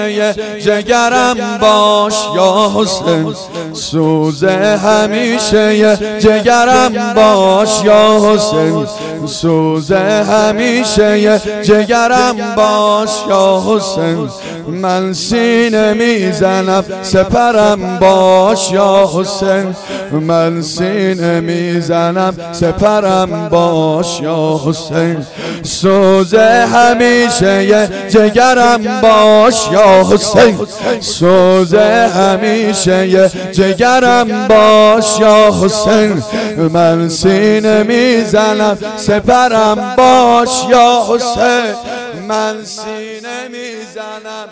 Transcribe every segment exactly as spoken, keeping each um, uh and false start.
جگرم باش یا حسین، سوز همیشه جگرم باش یا حسین، سوز همیشه جگرم باش یا حسین. من سینه میزنم سپرم باش یا حسین، من سینه میزنم سپرم باش یا حسین. سوز همیشه جگرم باش یا حسین، سوز همیشه جگرم باش یا حسین. من سینه میزنم سپرم باش یا حسین، من سینه میزنم.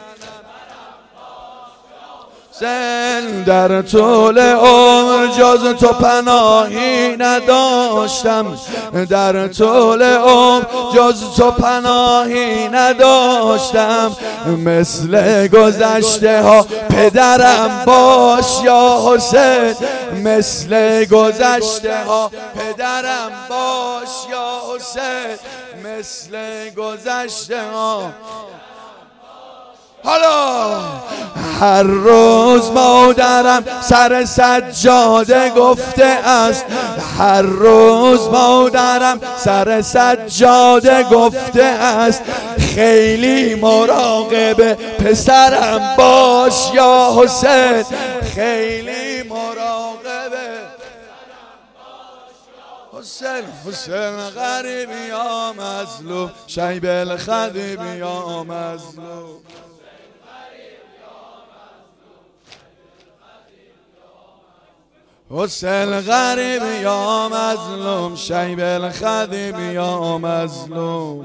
زن در طول عمر جز تو پناهی نداشتم، در طول عمر جز تو پناهی نداشتم. مثل گذشته ها پدرم باش یا حسین، مثل گذشته ها پدرم باش یا حسین، مثل گذشته ها. حالا هر روز مادرم سر سجاده گفته است، هر روز مادرم سر سجاده گفته است. خیلی مراقب پسرم باش یا حسین، خیلی مراقب حسین. حسین غریب یا مظلوم، شیب الخدیب یا مظلوم. حسین غریب یا مظلوم، شیب الخدیب یا مظلوم.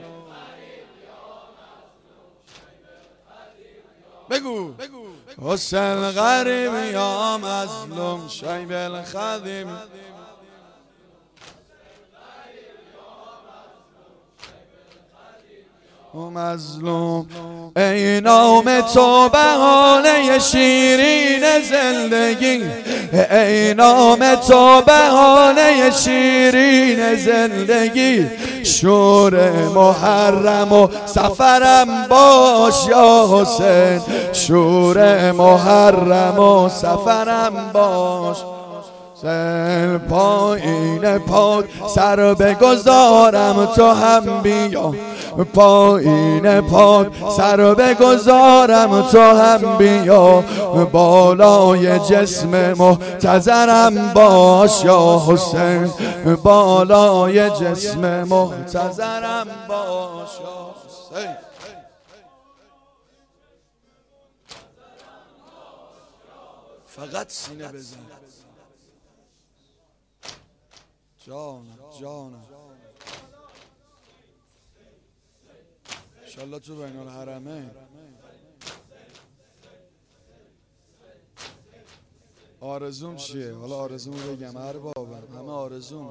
بگو حسین غریب یا مظلوم، شیب الخدیب مظلوم. ای نام تو بهانه شیرین زندگی، ای نام تو بهانه شیرین زندگی. شور محرم و سفرم باش یا حسین، شور محرم و سفرم باش. سل پایین پاد سر بگذارم تو هم بیا، پایین پاد سر بگذارم تو هم بیا. بالای جسم محتضرم باش یا حسین، بالای جسم محتضرم باش یا حسین. فقط سینه بزن. جانم جانم انشالله تو بین الحرمین. آرزوم چیه؟ حالا آرزومو بگم. هر بابم همه آرزوم.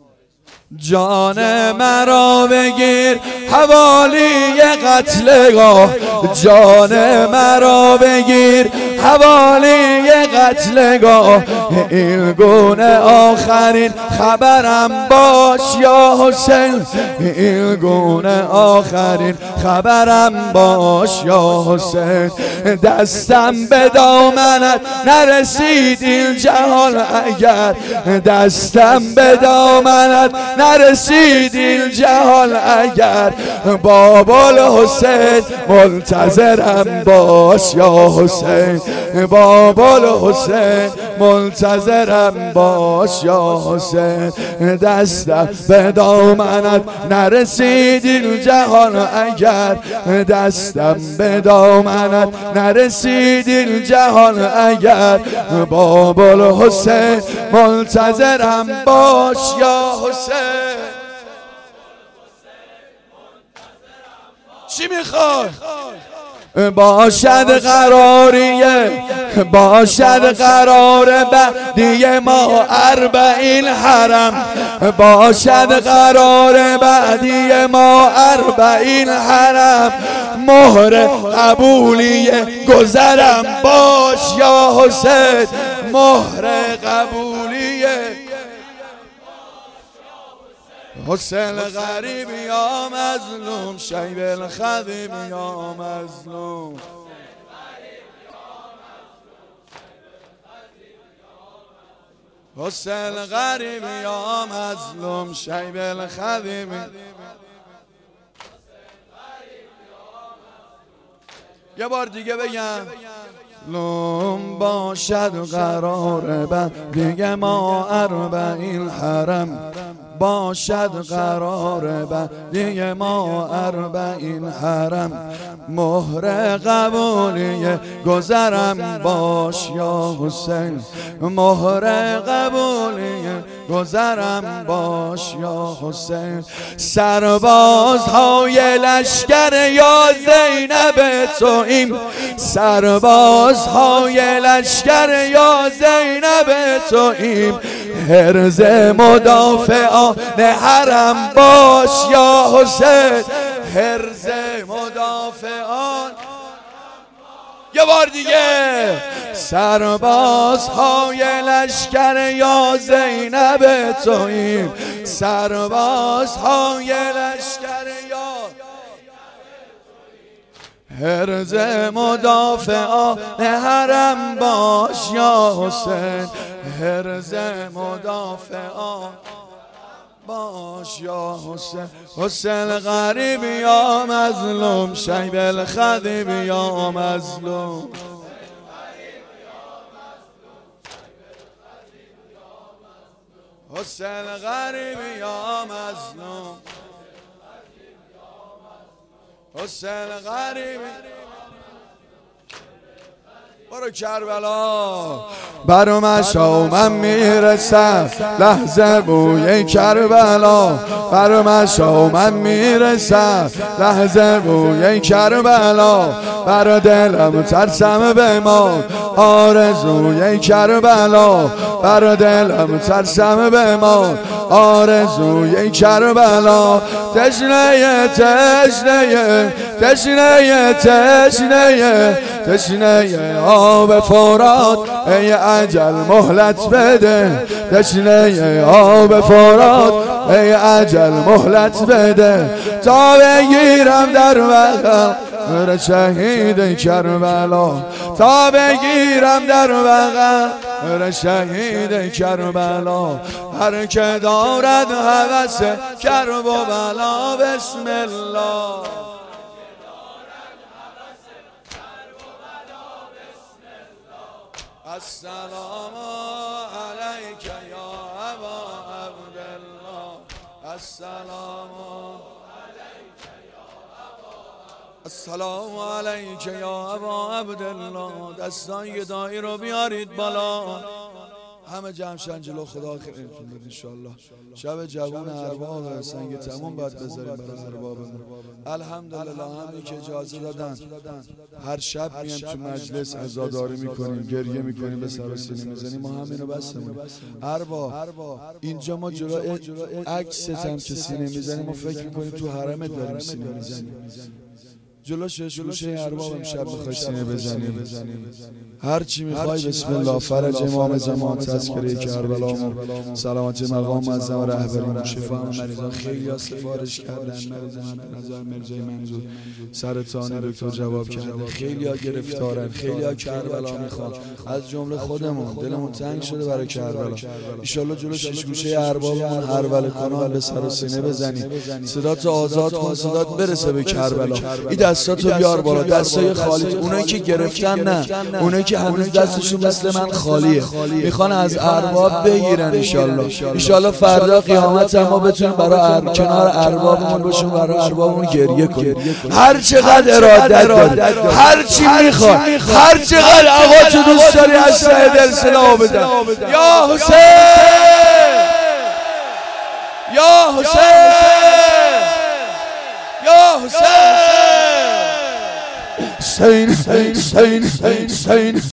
جان مرا بگیر حوالی قتلگاه، جان مرا بگیر حوالی قتلگاه. این گونه آخرین خبرم باش یا حسین، این گونه آخرین خبرم باش یا حسین. دستم به دامنت نرسید این جهان اگر، دستم به دامنت نرسید این جهان اگر. بابا الحسین منتظرم باش یا حسین، بابا الحسین منتظرم باش یا حسین. دستم به دامنت نرسید این جهان اگر، دستم به دامنت نرسید این جهان اگر. بابا الحسین منتظرم باش یا حسین. چی میخوای؟ باشد قراریه، باشد قرار بعدی ما اربعین حرم، باشد قرار بعدی ما اربعین حرم. مهر قبولی گذرم باش یا حسین، مهر قبولی حسین غریب یا مظلوم، شیب الخدیب یا مظلوم. حسین غریب یا مظلوم شیب الخدیم. یه بار دیگه بگم لوم باشد قرار بر دیگه ما اربعین حرم، باشد قرار بر دیگه ما اربعین حرم. مهر قبولی گذرم باش یا حسین، مهر قبولی گذرم باش یا حسین. سربازهای لشکر یا زینب توییم، سربازهای لشکر یا زینب توییم. حرز مدافعان حرم باش یا حسین، حرز مدافعان. یه بار دیگه سربازهای لشکر یا زینب توییم، سربازهای لشکر یا حرز مدافعان حرم باش یا حسین، حرز مدافعان باش یا حسین. حسین غریب یا مظلوم شیب الخدیم یا مظلوم. حسین غریب یا مظلوم، حسین غریب. برو کربلا بر مشامم میرسم لحظه بوی کربلا، بر مشامم میرسم لحظه بوی کربلا. بر دلم ترسم بمان آرزوی کربلا، بر دلم ترسم بمان آرزوی کربلا. تشنه تشنه تشنه تشنه تشنه آب فرات ای اجل مهلت بده، تشنه آب فرات ای اجل مهلت بده. تا بگیرم در بغل شهید کربلا، تا بگیرم در بغل شهید کربلا. هر که دارد هوس کرب و بلا بسم الله. السلام علیک یا ابا عبدالله، السلام علیک یا ابا، السلام علیک یا ابا عبدالله. دستای دایی رو بیارید بالا، همه جمع شن جلو خدا خیرتون بده انشالله. شب جوان ارباب سنگ تمام باید بذاریم برای اربابمون. الحمدلله همین که اجازه دادن هر شب میایم تو مجلس عزاداری میکنیم، گریه میکنیم، به سر و سینه میزنیم. ما همینو بسمونه. ارباب اینجا ما جلو عکست هم که سینه میزنیم ما فکر میکنیم تو حرمت داریم سینه میزنیم. جلو شش گوشه ارباب امشب میخوای سینه بزنیم، هر چی میخوای بسم الله. فرج امام زمان، تذکره کربلا، سلامت مقام معظم و رهبریم، شفا مریضان. خیلی ها سفارش کردن مریض من نظر مرزای منظور سرطان دکتر جواب کرده. خیلی ها گرفتارن، خیلی ها کربلا میخوان، از جمله خودمون دلمون تنگ شده برای کربلا. ان جلو شش گوشه اربابمون هرول کنان به سر و سینه بزنیم. صدات آزاد کن، صدات برسه به کربلا. این دستاتو بیار بالا، دستای خالیت. اونایی که گرفتن نه، اونایی که هنوز دستشون مثل من خالیه میخوان از ارباب بگیرن. انشالله انشالله فردا قیامت ما بتونیم برای کنار اربابمون باشیم، برای اربابمون گریه کنیم. هر چقدر ارادت داری، هر چی میخواد، هر چقدر آقا تو دوست داری از ته دل سلام بزن. یا حسین یا حسین یا حسین.